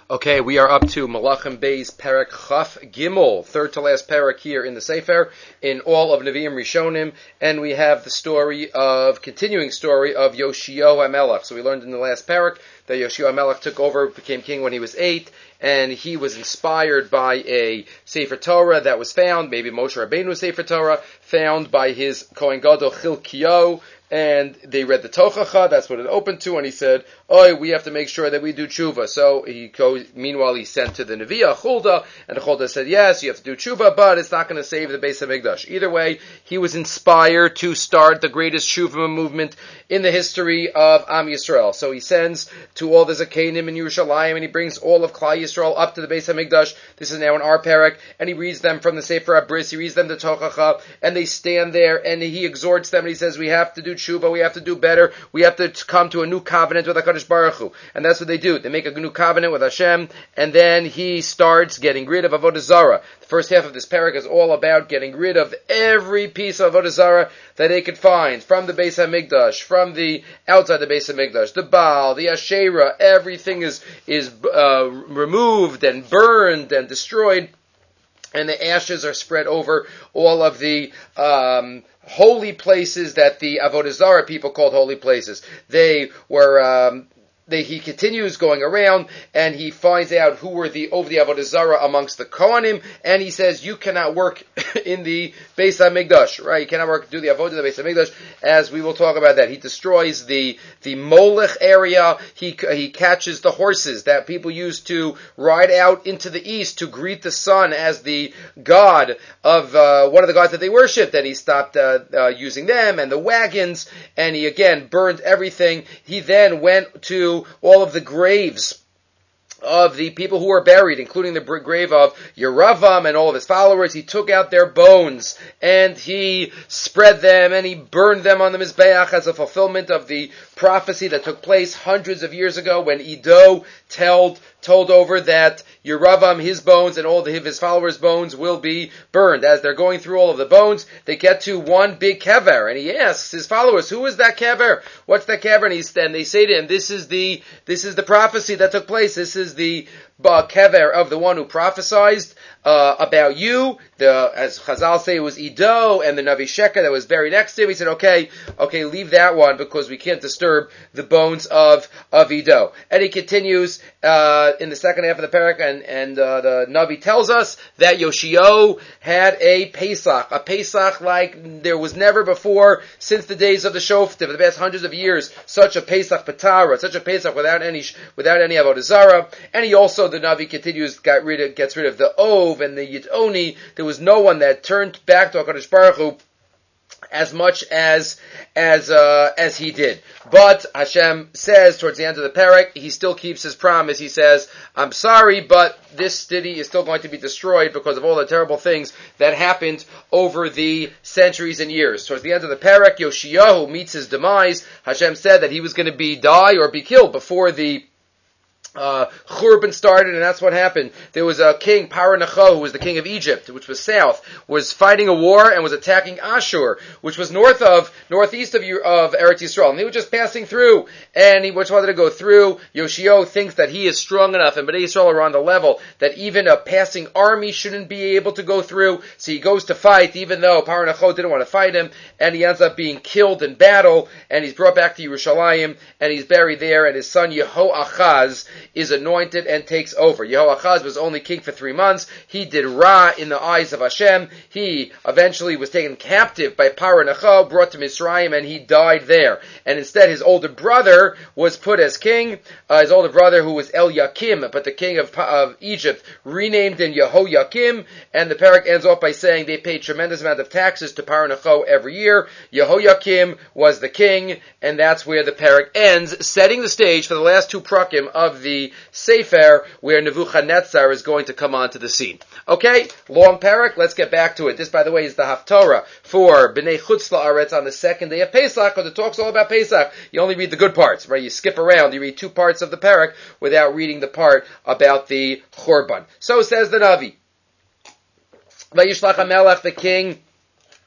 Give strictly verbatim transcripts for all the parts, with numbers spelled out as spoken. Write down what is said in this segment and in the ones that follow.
Okay, we are up to Malachim Bey's Perek Chaf Gimel, third to last Perek here in the Sefer, in all of Nevi'im Rishonim, and we have the story of, continuing story of Yoshio HaMelech. So we learned in the last Perek that Yoshio HaMelech took over, became king when he was eight, and he was inspired by a Sefer Torah that was found, maybe Moshe Rabbeinu's Sefer Torah, found by his Kohen Gadol Chilkiyahu, and they read the Tochacha, that's what it opened to, and he said, "Oi, we have to make sure that we do tshuva." So he goes, meanwhile he sent to the Nevi'ah, Chulda, and the Chulda said, yes, you have to do tshuva, but it's not going to save the Beis HaMikdash. Either way, he was inspired to start the greatest tshuva movement in the history of Am Yisrael. So he sends to all the Zakenim in Yerushalayim, and he brings all of Klal Yisrael up to the Beis HaMikdash. This is now in our Perek, and he reads them from the Sefer HaBris, he reads them the Tochacha, and they stand there, and he exhorts them, and he says, we have to do tshuva, we have to do better, we have to come to a new covenant with HaKadosh Baruch Hu. And that's what they do. They make a new covenant with Hashem, and then he starts getting rid of Avodah Zarah. The first half of this parak is all about getting rid of every piece of Avodah Zarah that they could find, from the Beis HaMikdash, from the outside the Beis HaMikdash, the Baal, the Asherah, everything is, is uh, removed and burned and destroyed, and the ashes are spread over all of the um, holy places that the Avodah Zarah people called holy places. They were, um, they, he continues going around, and he finds out who were the, over the Avodah Zarah amongst the Kohanim, and he says, you cannot work in the Beis HaMikdash, right? You cannot work, do the Avodah in the Beis HaMikdash, as we will talk about that. He destroys the, the Molech area, he, he catches the horses that people used to ride out into the east to greet the sun as the god of, uh, one of the gods that they worshipped, and he stopped, uh, uh, using them, and the wagons, and he again burned everything. He then went to all of the graves of the people who were buried, including the grave of Yeravam and all of his followers. He took out their bones, and he spread them, and he burned them on the Mizbeach as a fulfillment of the prophecy that took place hundreds of years ago when Edo told, told over that Yeravam, his bones, and all of his followers' bones will be burned. As they're going through all of the bones, they get to one big kever, and he asks his followers, who is that kever? What's that kever? And, he's, and they say to him, this is the, this is the prophecy that took place. This is the uh, kever of the one who prophesied uh, about you. The, as Chazal say, it was Edo and the Navi Sheker that was buried next to him. He said, okay, okay, leave that one because we can't disturb the bones of, of Edo. And he continues, uh, in the second half of the parak, and, and, uh, the Navi tells us that Yoshio had a Pesach, a Pesach like there was never before since the days of the Shoftim, for the past hundreds of years, such a Pesach Patara, such a Pesach without any, without any Avodah Zarah. And he also, the Navi continues, got rid of, gets rid of the Ov and the Yitoni. There was no one that turned back to HaKadosh Baruch Hu as much as as uh, as he did. But Hashem says towards the end of the parak, he still keeps his promise. He says, I'm sorry, but this city is still going to be destroyed because of all the terrible things that happened over the centuries and years. Towards the end of the parak, Yoshiyahu meets his demise. Hashem said that he was going to be die or be killed before the Uh, Churban started, and that's what happened. There was a king, Paranachah, who was the king of Egypt, which was south, was fighting a war and was attacking Ashur, which was north of, northeast of, of Eretz Yisrael. And he was just passing through, and he just wanted to go through. Yoshio thinks that he is strong enough, and Bnei Yisrael are on the level that even a passing army shouldn't be able to go through. So he goes to fight, even though Paranachah didn't want to fight him, and he ends up being killed in battle, and he's brought back to Yerushalayim, and he's buried there, and his son Yehoachaz is anointed and takes over. Yehoachaz was only king for three months. He did Ra in the eyes of Hashem. He eventually was taken captive by Paranachah, brought to Mitzrayim, and he died there. And instead his older brother was put as king. Uh, his older brother, who was Eliakim, but the king of, of Egypt, renamed him Yehoiakim. And the parak ends off by saying they paid tremendous amount of taxes to Paranachah every year. Yehoiakim was the king, and that's where the parak ends, setting the stage for the last two prakim of the Sefer, where Nebuchadnezzar is going to come onto the scene. Okay, long parak, let's get back to it. This, by the way, is the Haftorah for Bnei Chutz La'aretz on the second day of Pesach, because it talks all about Pesach. You only read the good parts, right? You skip around, you read two parts of the parak without reading the part about the Churban. So says the Navi. Vayishlach HaMelech, the king,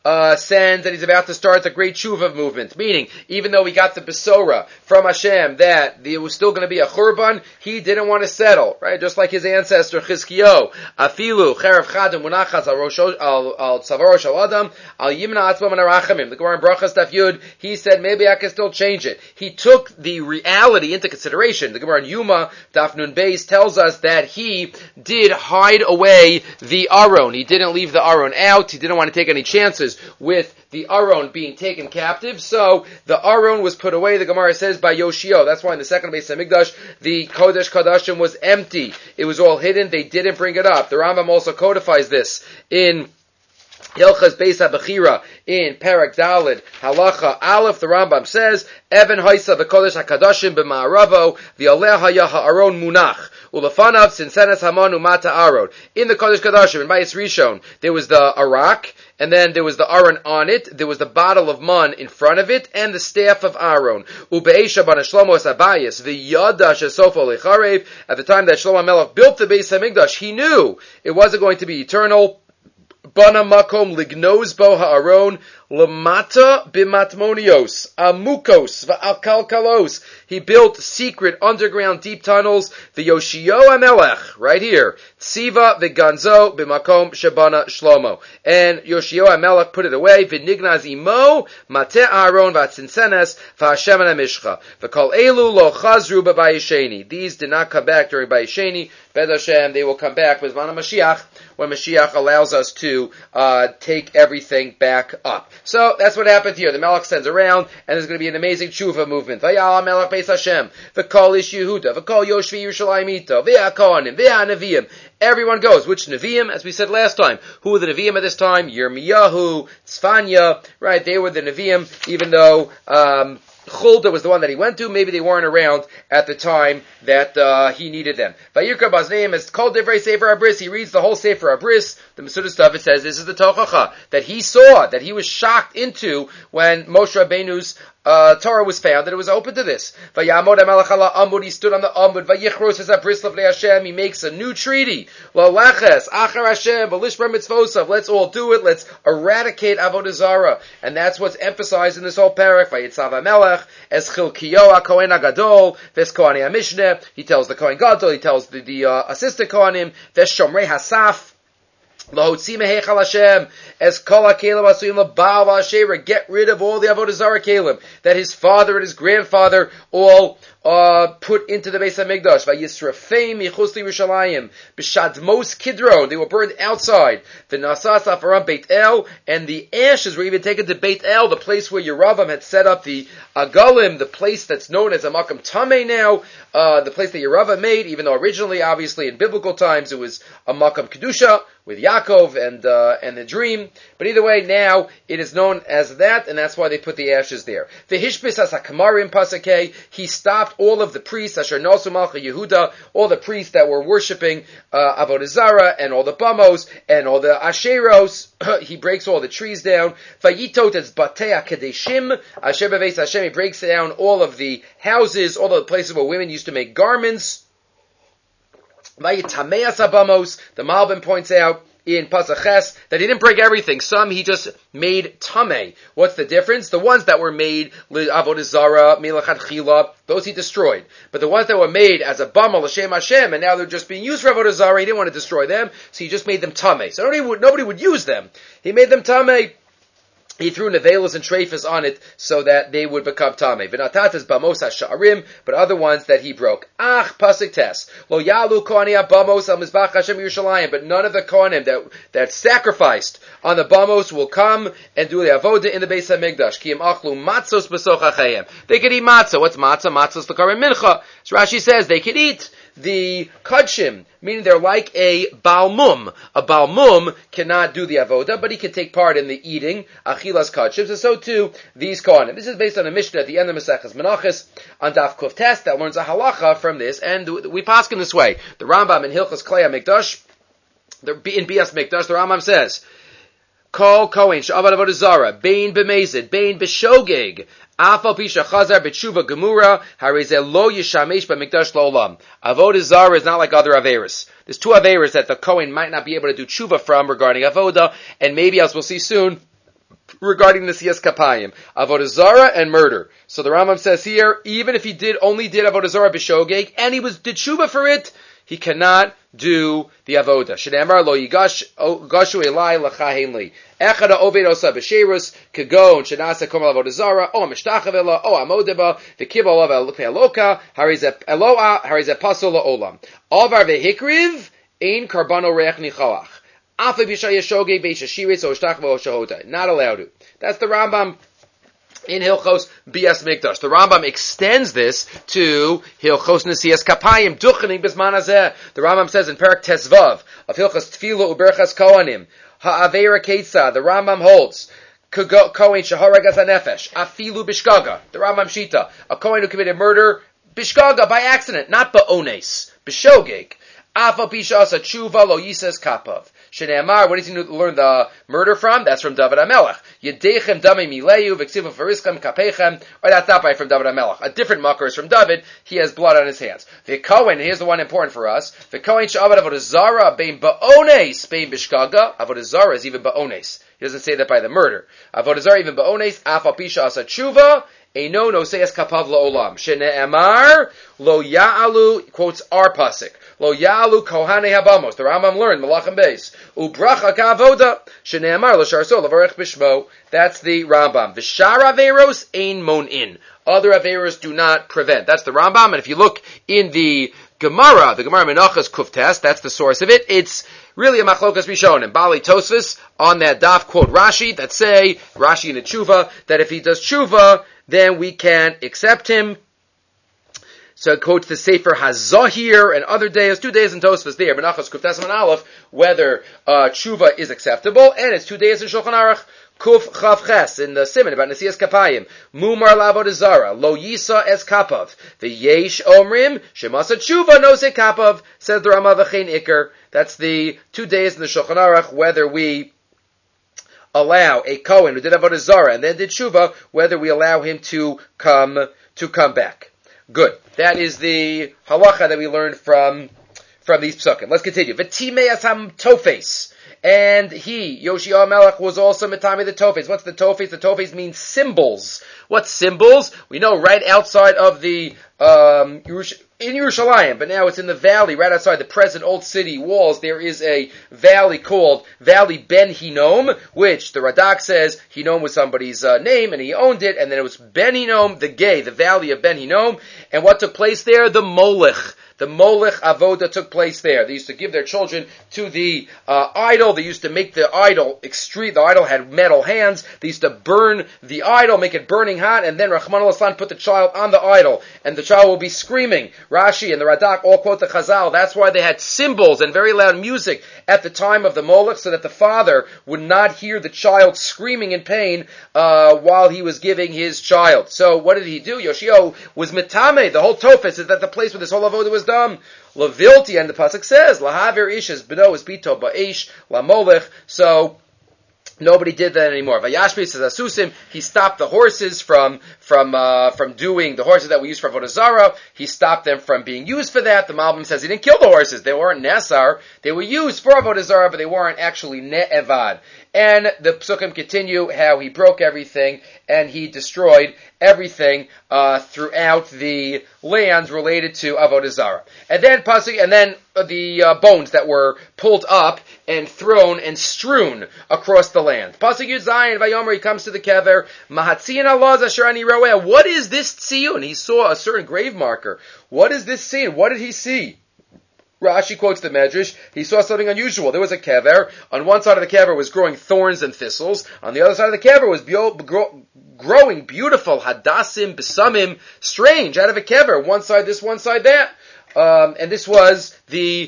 uh, sends and he's about to start the great tshuva movement. Meaning, even though he got the besora from Hashem that there was still going to be a churban, he didn't want to settle, right? Just like his ancestor Chizkiyo, afilu cherev chadam munachas al rosho al al tzavaro shel adam al yimna atzma min harachamim. The Gemara in Brachas Daf Yud, he said maybe I can still change it. He took the reality into consideration. The Gemara in Yuma Daf Nun Beis tells us that he did hide away the Aron. He didn't leave the Aron out. He didn't want to take any chances with the Aron being taken captive. So the Aron was put away, the Gemara says, by Yoshio. That's why in the second Beis HaMikdash, the Kodesh Kodashim was empty. It was all hidden. They didn't bring it up. The Rambam also codifies this in Hilchas Beis HaBechira in Perek Daled Halacha Aleph. The Rambam says, Evan Haisa v'Kodesh HaKadashim b'Ma'aravo v'Aleh Haya Ha'aron Munach Ulafanav Sinsenes Haman Umata Aron. In the Kodesh Kadashim in Bayis Rishon, there was the Arak, and then there was the Aron on it, there was the bottle of man in front of it, and the staff of Aaron. Ubeisha ban Shlomo es Abayis, v'yada shesofo lecharev. At the time that Shlomo Melech built the Beis HaMikdash, he knew it wasn't going to be eternal. Bana makom lignoz bo ha'aron lamata bimatmonios amukos va'alkalkalos. He built secret underground deep tunnels. The Yoshio Amelech, right here, Tziva v'ganzo bimakom shabana Shlomo, and Yoshio Amelech put it away. V'nignaz imo mate Aaron v'atzinsenes v'Hashem mishcha v'kol elu lo chazru b'Bayisheni. These did not come back during Bayisheni. Bez Hashem, they will come back with Zman Mashiach, when Mashiach allows us to uh, take everything back up. So that's what happened here. The Melech sends around, and there's going to be an amazing tshuva movement. Vayal Melech Beis Hashem, v'kol Ish Yehuda, v'kol Yoshvi Yerushalayim Ito, v'Hakohanim, v'Hanaviyim. Everyone goes. Which Nevi'im? As we said last time. Who were the Nevi'im at this time? Yirmiyahu, Tzfanya, right? They were the Nevi'im, even though um, Chulda was the one that he went to. Maybe they weren't around at the time that uh, he needed them. Vayirka Bazneim is called Divrei Sefer Abris. He reads the whole Sefer Abris. The Mesudah stuff, it says this is the Tochacha that he saw, that he was shocked into when Moshe Rabbeinu's uh, Torah was found, that it was open to this. Vayamod HaMelech ala Amud. He stood on the Amud. Vayichros es Abris lefnei Hashem. He makes a new treaty. Lo laches achar Hashem v'lishmer mitzvosav. Let's all do it. Let's eradicate Avodah Zarah. And that's what's emphasized in this whole parak. Vayitzav HaMelech es Chilkiyo HaKohen HaGadol ves Kohanei HaMishneh. He tells the Kohen Gadol. He tells the, the uh, assistant Kohanim ves Shomrei Hasaf. Lahotzi mehechal Hashem as kol hakelim asuyim labaal v'asheira. Get rid of all the Avodah Zarah kelim that his father and his grandfather all uh, put into the Beis HaMikdash. Vayisrafeim michus Yerushalayim b'shadmos Kidron. They were burned outside. V'nasas afaram Beit El, and the ashes were even taken to Beit El, the place where Yeravam had set up the Agalim, the place that's known as a Makam Tameh now, uh, the place that Yeravam made, even though originally, obviously, in biblical times, it was a Makam Kedusha with Yaakov and uh, and the dream. But either way, now it is known as that, and that's why they put the ashes there. V'hishbis as hakamarim pasakei. He stopped all of the priests, Asher Nosu Malcha Yehuda, all the priests that were worshiping uh, Avodah Zarah, and all the bamos, and all the asheros. He breaks all the trees down. Vayitot es batei kadeshim. Asher beveis Hashem. He breaks down all of the houses, all of the places where women used to make garments. Vayitameas abamos. The Malbim points out in Pasaches that he didn't break everything. Some he just made tameh. What's the difference? The ones that were made Avodah Zarah, Melachat Chila, those he destroyed. But the ones that were made as a bama l'shem Hashem, and now they're just being used for Avodah Zarah, he didn't want to destroy them, so he just made them tameh. So nobody would, nobody would use them. He made them tameh. He threw nevelas and treifas on it so that they would become tameh. V'natatas bamos ha'sha'arim, but other ones that he broke. Ach, pasuk tes. Lo yalu kohanim bamos al mizbach Hashem Yerushalayim, but none of the kohanim that, that sacrificed on the bamos will come and do the avodah in the Beis HaMikdash. Ki im achlu matzos b'soch ha'chayim. They could eat matzah. What's matzah? Matzah's the karim mincha. So Rashi says they could eat the kudshim, meaning they're like a balmum. A balmum cannot do the avodah, but he can take part in the eating, achilas kudshim, and so too, these kohanim. This is based on a Mishnah at the end of Maseches Menachos, on Daf Kuf Tes, that learns a halacha from this, and we paskin this way. The Rambam in Hilchos Klei HaMikdash, in Bias Mikdash, the Rambam says, Kol Kohen she'avad avodah Zarah, bein b'mezid, bein b'shogeg, afal pisha chazar b'tshuva gemura, harezeh lo yishamesh b'mikdash lo'olam. Avodah Zarah is not like other averos. There's two averos that the Kohen might not be able to do tshuva from regarding avodah, and maybe, as we'll see soon, regarding the Siyas Kapayim, Avodah Zarah and murder. So the Rambam says here, even if he did only did Avodah Zarah b'shogeg, and he was did tshuva for it, he cannot do the avoda. Shneimar lo yigash gashu elai lachahen li. Echad ha'oved osa b'sheirus kagon shenasa kol avodah zara o mishtachav ela o amodeba v'kibol of eloka harizeh eloa harizeh pasul la'olam. Avar vehikriv ein karbano reach nichoach. Afa b'shay yeshogeg b'shashiris o shtachva o shahota. Not allowed to. That's the Rambam in Hilchos Bias Mikdash. The Rambam extends this to Hilchos Nesias Kapayim Duchening Bisman Hazeh. The Rambam says in Perak Tesvav of Hilchos Tefillah Uberchas Kohanim Ha'avera Keitza. The Rambam holds Kohen Shaharagas HaNefesh Afilu Bishkaga. The Rambam Shita, a Kohen who committed murder Bishkaga by accident, not Ba'ones, Bishogeg. Afa Pisha Asa Tshuva Lo Yises Kapav. Shneimar, what does he learn the murder from? That's from David HaMelech. Yedechem damei mileyu v'ksivu fariskam kapechem. Or that's not by from David HaMelech. A different mucker is from David. He has blood on his hands. The Kohen, here's the one important for us. The Kohen she'avad avodah zara bein ba'ones bein bishkaga. Avodah zara is even ba'ones. He doesn't say that by the murder. Avodah zara even ba'ones. Afa pisha asa tshuva. Eino no seyas kapav la'olam. Shneimar lo ya'alu, quotes our pasuk. Lo ya'alu kohane habamos. The Rambam learned Malachim Beis. Ubracha ka'avoda. Shneimar lo sharso lavarech bishmo. That's the Rambam. V'shar averos ein mon'in. Other averos do not prevent. That's the Rambam. And if you look in the Gemara, the Gemara Menachos Kuftes, that's the source of it. It's really a machlokas rishonim. Bali Tosfos on that daf quote Rashi that say, Rashi in the tshuva, that if he does tshuva, then we can accept him. So it quotes the Sefer HaZahir and other days, two days in Tosfos there, Menachos Kuftes and Aleph, whether uh, tshuva is acceptable, and it's two days in Shulchan Aruch. Kuf Chav Ches in the Siman about Nesias Kapayim. Mumar Lavod Zara. Lo Yisa es Kapav. The Yesh Omrim. Shemasa Tshuva no se Kapav. Says the Rama V'chein Iker. That's the two days in the Shulchan Aruch, whether we allow a Kohen who did Avodah Zara and then did Tshuva, whether we allow him to come, to come back. Good. That is the halacha that we learned from, from these psukim. Let's continue. V'timei asam tofes. And he, Yoshia Melech, was also Matami the Tofes. What's the Tofes? The Tofes means symbols. What symbols? We know right outside of the, um, in Yerushalayim, but now it's in the valley, right outside the present old city walls, there is a valley called Valley Ben Hinnom, which the Radak says Hinnom was somebody's uh, name, and he owned it, and then it was Ben Hinnom, the gay, the valley of Ben Hinnom. And what took place there? The Molech. The Molech Avoda took place there. They used to give their children to the uh, idol. They used to make the idol extreme. The idol had metal hands. They used to burn the idol, make it burning hot, and then Rahman al-Aslan put the child on the idol, and the child will be screaming. Rashi and the Radak all quote the Chazal. That's why they had cymbals and very loud music at the time of the Molech, so that the father would not hear the child screaming in pain uh, while he was giving his child. So what did he do? Yoshio was mitame. The whole tofes is that the place where this whole avoda was done. Lavilti, and the pasuk says, Lahaver ishes beno is bito baish la molech. So nobody did that anymore. Vayashmi says Asusim, he stopped the horses from from uh, from doing the horses that we use for Avodah Zarah. He stopped them from being used for that. The Malbim says he didn't kill the horses; they weren't nesar. They were used for Avodah Zarah, but they weren't actually ne'evad. And the psukim continue how he broke everything and he destroyed everything uh, throughout the lands related to Avodah Zarah. And then pasuk, and then the uh, bones that were pulled up and thrown and strewn across the land. Pasuk Yud Zayin Vayomer, he comes to the kever. Mahatzion Allah Asher Ani Roeh. What is this tziyun? He saw a certain grave marker. What is this scene? What did he see? Rashi quotes the Medrash. He saw something unusual. There was a kever. On one side of the kever was growing thorns and thistles. On the other side of the kever was bio, grow, growing beautiful hadassim, besamim, strange, out of a kever. One side this, one side that. Um, and this was the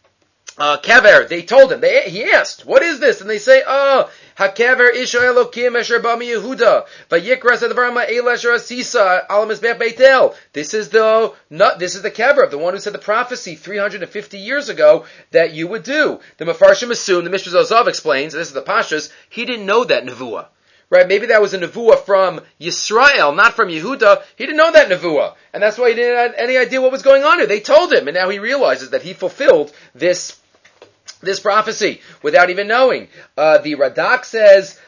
uh, kever. They told him. They, he asked, "What is this?" And they say, "Oh, hakever isha elokim esher bami Yehuda vayikras advarma elasher asisa al mizbech Beitel." This is the not, this is the kever of the one who said the prophecy three hundred fifty years ago that you would do. The Mefarshim assume, the Mishra Zozav explains, and this is the Pashas, he didn't know that nevuah. Right, maybe that was a nevuah from Yisrael, not from Yehuda. He didn't know that nevuah, and that's why he didn't have any idea what was going on here. They told him, and now he realizes that he fulfilled this this prophecy without even knowing. Uh, the Radak says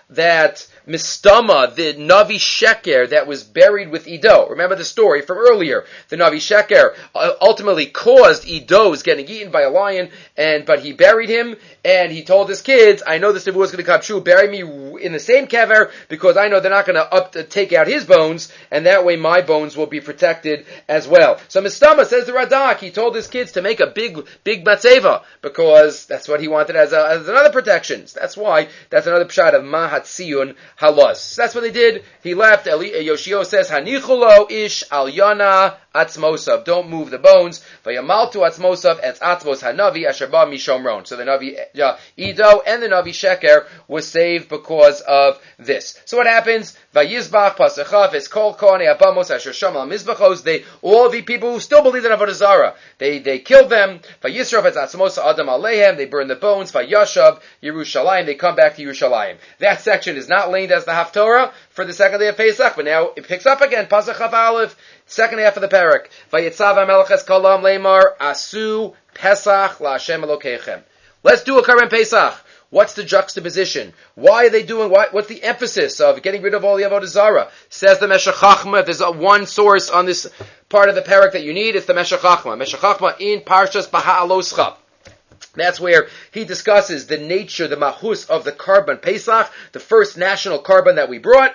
that Mistama, the Navi Sheker that was buried with Ido. Remember the story from earlier. The Navi Sheker uh, ultimately caused Ido's getting eaten by a lion, and but he buried him, and he told his kids, I know this Nevuah is going to come true, bury me in the same kever, because I know they're not going to up to take out his bones, and that way my bones will be protected as well. So Mistama, says the Radak, he told his kids to make a big, big matzeva, because that's what he wanted as, a, as another protection. That's why, that's another pshat of Mahatziyun Halos. That's what they did. He left. Eli, Yoshio says, Hanichulo ish al yana atzmosav. Don't move the bones. Vayamaltu atzmosav etz atzmos hanavi asher ba mishomron. So the Navi uh, Ido and the Navi Sheker was saved because of this. So what happens? Vayizbach pasachaf es kol kone abamos asher shamal mizbachos. They, all the people who still believed in Avodah Zarah, they, they killed them. Vayisrov etz atzmos adam alehem. They burn the bones. Vayashav Yerushalayim. They come back to Yerushalayim. That section is not linked as the Haftorah for the second day of Pesach, but now it picks up again. Pasach Chaf Aleph, second half of the parak. Vayitzav HaMelech es kolam leimar asu Pesach laHashem Elokeichem. Let's do a Karban Pesach. What's the juxtaposition? Why are they doing? Why, what's the emphasis of getting rid of all the Avodah Zarah? Says the Meshech Chachma. If there's a one source on this part of the parak that you need, it's the Meshech Chachma. Meshech Chachma in Parshas Baha'aloscha. That's where he discusses the nature, the mahus of the Karban Pesach, the first national Karban that we brought.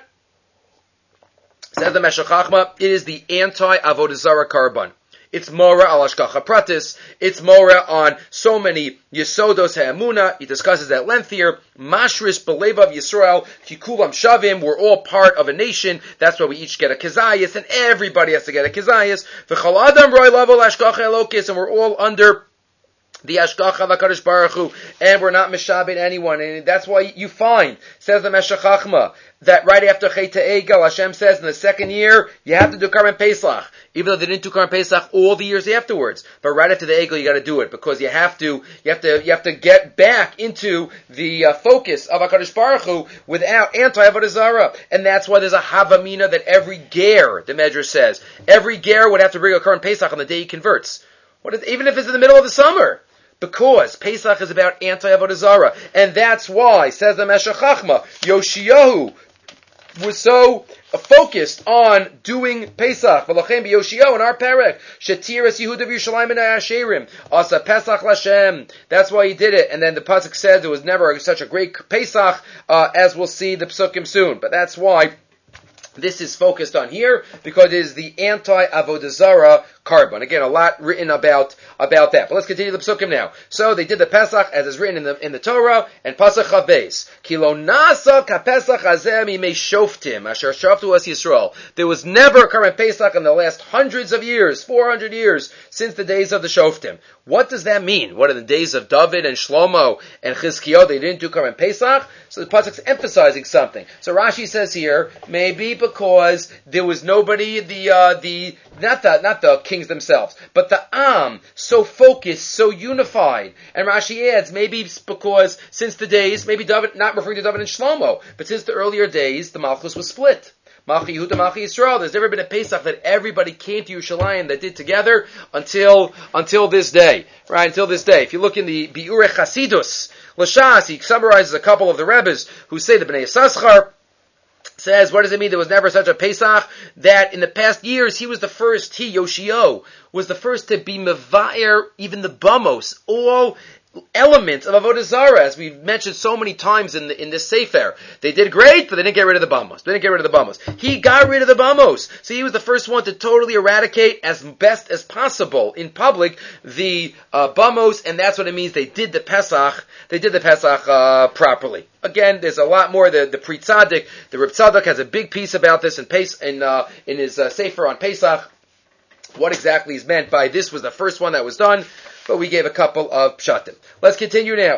Says the Meshech Chachma, it is the anti-Avodah Zarah Karban. It's Mora al Hashgacha Pratis. It's Mora on so many Yesodos Ha'emuna. He discusses at length here. Mashris Belevav Yisrael Kikulam Shavim. We're all part of a nation. That's why we each get a Kezayis, and everybody has to get a Kezayis. V'chal Adam Roi Lavo Hashgacha Elokis, and we're all under the Ashgacha of HaKadosh Baruch Hu, and we're not mishabed anyone, and that's why you find, says the Meshech Chachma, that right after Chet Egel, Hashem says in the second year, you have to do Karban Pesach, even though they didn't do Karban Pesach all the years afterwards, but right after the Egel you got to do it, because you have to, you have to, you have to get back into the uh, focus of HaKadosh Baruch Hu without anti-Avodah Zarah, and that's why there's a Havamina that every ger, the Medrash says, every ger would have to bring a Karban Pesach on the day he converts. What is, even if it's in the middle of the summer. Because Pesach is about anti-Avodah Zarah. And that's why, says the Meshech Chachma, Yoshiyahu was so focused on doing Pesach. V'lachem b'Yoshiyahu in our perek, Shetiras Yehuda v'Yerushalayim and Asherim, Asa Pesach Lashem. That's why he did it. And then the pasuk says there was never such a great Pesach, uh, as we'll see the psukim soon. But that's why this is focused on here, because it is the anti-Avodah Zarah Karban. Again, a lot written about about that. But let's continue the psukim now. So they did the Pesach as is written in the in the Torah, and Pasach Chav Ki lo nasa ka Pesach hazeh mimei shoftim asher shoftu es Yisrael. There was never a Karban Pesach in the last hundreds of years, four hundred years, since the days of the Shoftim. What does that mean? What, in the days of David and Shlomo and Chizkiyahu, they didn't do Karban Pesach? So the pasuk's emphasizing something. So Rashi says here, maybe because there was nobody, the uh, the not the not the kings themselves, but the Am, so focused, so unified. And Rashi adds, maybe it's because since the days, maybe David, not referring to David and Shlomo, but since the earlier days, the Malchus was split. Malchi Yehuda, Malchi Yisrael. There's never been a Pesach that everybody came to Yerushalayim that did together until until this day, right? Until this day. If you look in the Biurei Chasidus, Lashas, he summarizes a couple of the Rebbes who say the Bnei Yissaschar says, what does it mean there was never such a Pesach? That in the past years, he was the first, he, Yoshio, was the first to be Mevaer, even the Bamos, all elements of Avodah Zarah, as we've mentioned so many times in the, in this Sefer. They did great, but they didn't get rid of the Bamos. They didn't get rid of the Bamos. He got rid of the Bamos. So he was the first one to totally eradicate, as best as possible in public, the uh, Bamos, and that's what it means. They did the Pesach, they did the Pesach uh, properly. Again, there's a lot more. The, the Pri Tzaddik, the Reb Tzadok has a big piece about this in, Pes, in, uh, in his uh, Sefer on Pesach. What exactly is meant by this was the first one that was done, but we gave a couple of pshatim. Let's continue now.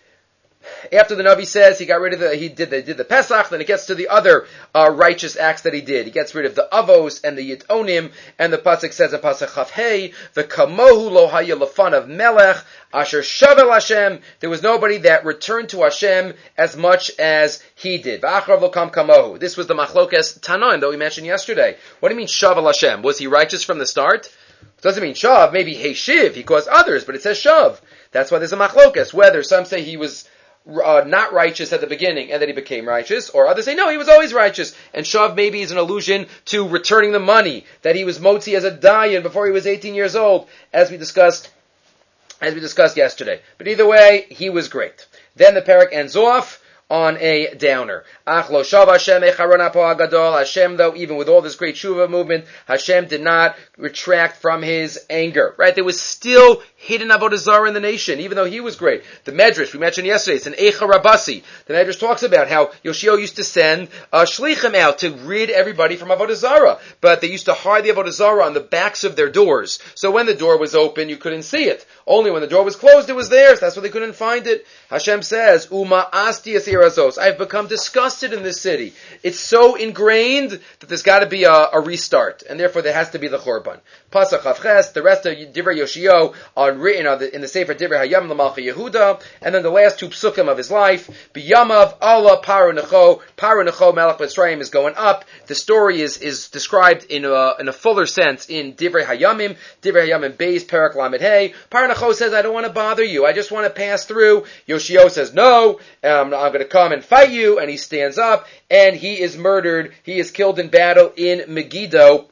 After the Navi says he got rid of the, he did the, did the Pesach, then it gets to the other uh, righteous acts that he did. He gets rid of the Avos and the Yitonim, and the pasuk says in Pasuk Chaf Hey, the Kamohu lo haya lefanav melech asher shavel Hashem. There was nobody that returned to Hashem as much as he did. V'achrav lo kam kamohu. This was the Machlokes Tanoim that we mentioned yesterday. What do you mean shavel Hashem? Was he righteous from the start? It doesn't mean shav. Maybe hey shiv. He caused others, but it says shav. That's why there's a Machlokes. Whether some say he was uh, not righteous at the beginning and that he became righteous, or others say no, he was always righteous. And Shav maybe is an allusion to returning the money that he was motzi as a dayan before he was eighteen years old, as we discussed, as we discussed yesterday. But either way, he was great. Then the parak ends off on a downer. Ach lo shav Hashem echaron apo hagadol. Hashem, though, even with all this great tshuva movement, Hashem did not retract from his anger. Right? There was still hidden avodah zarah in the nation, even though he was great. The Medrash we mentioned yesterday, it's an Eicha Rabasi. The Medrash talks about how Yoshio used to send uh, shlichim out to rid everybody from avodah zarah, but they used to hide the avodah zarah on the backs of their doors. So when the door was open, you couldn't see it. Only when the door was closed, it was theirs. That's why they couldn't find it. Hashem says, Uma asti asir azos. I've become disgusted in this city. It's so ingrained that there's got to be a, a restart, and therefore there has to be the Churban. Pasach Chavches, the rest of Divrei Yoshio are written on the, in the Sefer Divrei Hayam L'Malchi Yehuda, and then the last two psukim of his life, B'yamav Allah Paru Necho, Paru Necho Melech Mitzrayim is going up. The story is, is described in a, in a fuller sense in Divrei Hayamim, Divrei Hayamim Beis Perak Lamed Hey. Paru Necho says, I don't want to bother you, I just want to pass through. Yoshio says, no, um, I'm going to come and fight you, and he stands up, and he is murdered, he is killed in battle in Megiddo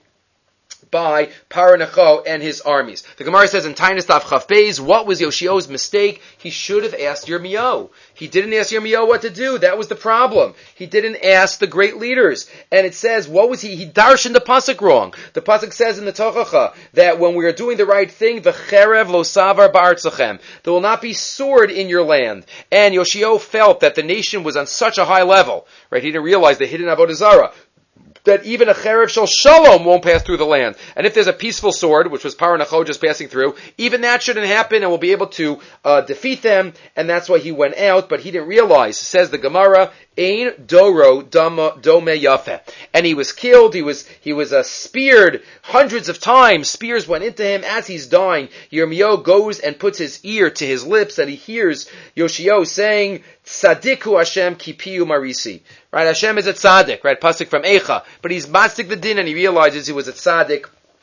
by Paranecho and his armies. The Gemara says in Tainis Daf Chaf Beis, what was Yoshio's mistake? He should have asked Yirmiyahu. He didn't ask Yirmiyahu what to do. That was the problem. He didn't ask the great leaders. And it says, what was he? He darshan the pasuk wrong. The pasuk says in the Tochacha that when we are doing the right thing, v'cherev lo savar ba'artzachem, there will not be sword in your land. And Yoshio felt that the nation was on such a high level, right? He didn't realize the hidden avodah zarah, that even a cherev shel shalom won't pass through the land. And if there's a peaceful sword, which was Paranecho just passing through, even that shouldn't happen, and we'll be able to uh, defeat them, and that's why he went out, but he didn't realize, says the Gemara, Ein doro dome yafe. And he was killed, he was he was uh, speared hundreds of times, spears went into him as he's dying. Yirmiyahu goes and puts his ear to his lips, and he hears Yoshio saying, Tzadiku Hashem kipiu marisi. Right, Hashem is a tzaddik, right, pasuk from Eicha. But he's mastik the din, and he realizes he was a tzaddik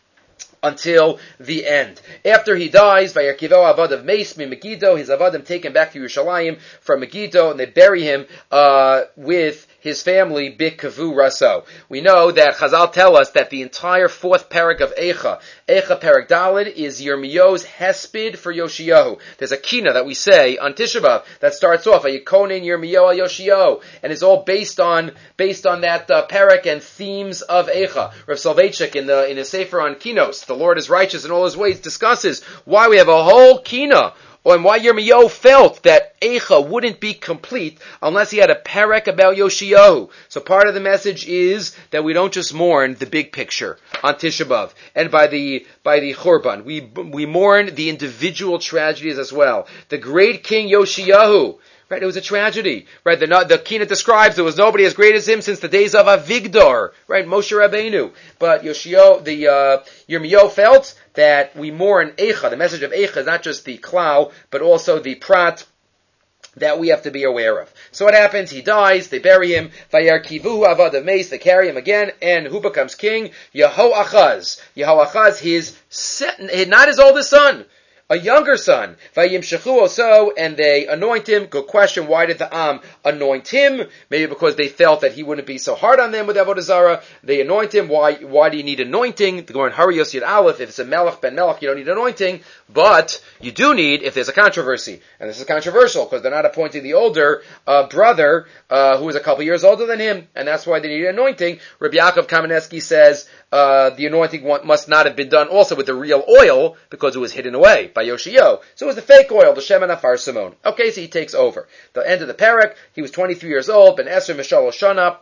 until the end. After he dies, Vayarkivo avad of Meis mi Megiddo, his avadim take him back to Yerushalayim from Megiddo, and they bury him uh, with his family, Bikavu Raso. We know that Chazal tell us that the entire fourth parak of Eicha, Eicha parak Dalid, is Yirmiyahu's hesped for Yoshiyahu. There's a kina that we say on Tisha B'Av that starts off, Ayikonin Yirmiyahu Yoshiyahu, and is all based on based on that uh, parak and themes of Eicha. Rav Soloveitchik in the in his sefer on Kinos, The Lord is Righteous in All His Ways, discusses why we have a whole kina, and why Yirmiyahu felt that Eicha wouldn't be complete unless he had a perek about Yoshiyahu. So part of the message is that we don't just mourn the big picture on Tisha B'Av, and by the by the Churban, we we mourn the individual tragedies as well. The great king Yoshiyahu, right? It was a tragedy, right? The the Kina describes there was nobody as great as him since the days of Avigdor, right? Moshe Rabbeinu. But Yoshio, the uh, Yirmiyahu felt that we mourn Eicha. The message of Eicha is not just the klal, but also the prat that we have to be aware of. So what happens? He dies, they bury him, Vayarkivu avad of Meis, they carry him again, and who becomes king? Yehoachaz. Yehoachaz, his, not his oldest son, a younger son. Vayimshechu also, and they anoint him. Good question, why did the Am anoint him? Maybe because they felt that he wouldn't be so hard on them with Avodah Zarah. They anoint him. Why Why do you need anointing? The Gemara in Hari Yosef Aleph, if it's a Melech ben Melech, you don't need anointing. But you do need if there's a controversy. And this is controversial, because they're not appointing the older uh, brother, uh, who is a couple years older than him, and that's why they need anointing. Rabbi Yaakov Kamenetsky says, uh, the anointing must not have been done also with the real oil, because it was hidden away by Yoshio. So it was the fake oil, the Shemen Afar Simon. Okay, so he takes over. The end of the parak, he was twenty-three years old, Ben Esr Mishal Shana,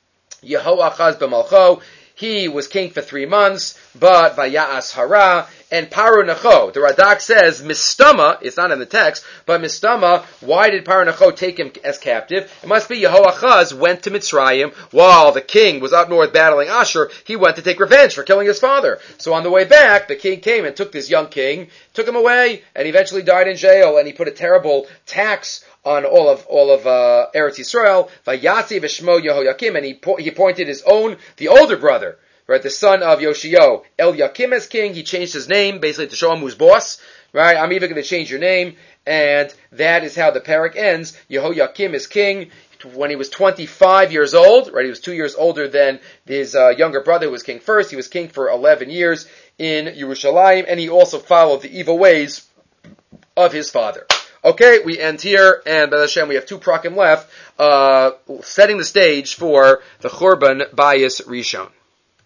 Yehoachaz b'malcho. He was king for three months, but Vaya'as Hara, and Paru Necho. The Radak says, Mistama, it's not in the text, but Mistama, why did Paru Necho take him as captive? It must be Yehoachaz went to Mitzrayim while the king was up north battling Ashur. He went to take revenge for killing his father. So on the way back, the king came and took this young king, took him away, and eventually died in jail, and he put a terrible tax on all of all of uh, Eretz Yisrael. Vayatzi v'shmo Yehoyakim, and he po- he appointed his own, the older brother, right, the son of Yoshio, El Yakim as king. He changed his name basically to show him who's boss. right? I'm even going to change your name. And that is how the parak ends. Yehoiakim is king. When he was twenty-five years old, right, he was two years older than his uh, younger brother who was king first. He was king for eleven years in Yerushalayim, and he also followed the evil ways of his father. Okay, we end here, and B'ez Hashem, we have two prakim left, uh, setting the stage for the Churban Bayis Rishon.